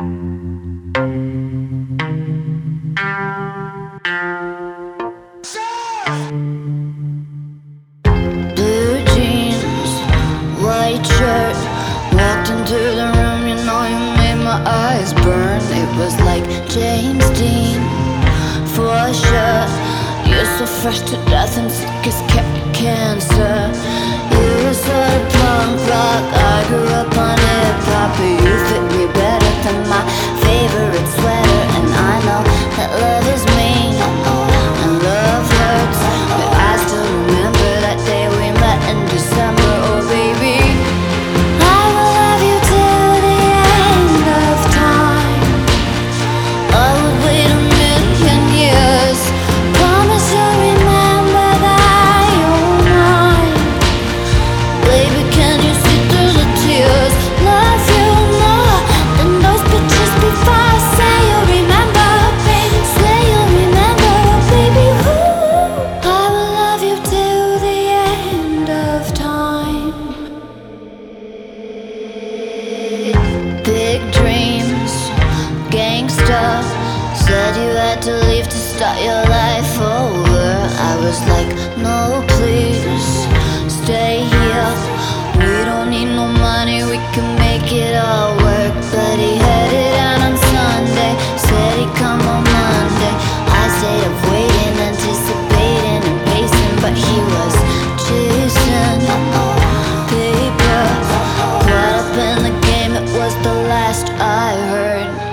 Blue jeans, white shirt. Walked into the room, you know you made my eyes burn. It was like James Dean, for sure. You're so fresh to death and sick as cancer. You were sort of punk rock, I grew up on hip-hop. But you fit me better than my favorite sweater. And I know that love is mean and love hurts, but I still remember that day we met in December. Oh baby, I will love you till the end of time. I would wait a million years. Promise you'll remember that you're mine. Baby, can you see through the tears? Love you more than those pictures before. Say you'll remember, baby. Say you'll remember, baby. Ooh. I will love you till the end of time. Big dreams, gangsta. Said you had to leave to start your life over. I was like, no please, stay here. We don't need no money, we can make it all work. But he headed out on Sunday, said he'd come on Monday. I stayed up waiting, anticipating and pacing, but he was chasing paper. Caught up in the game, it was the last I heard.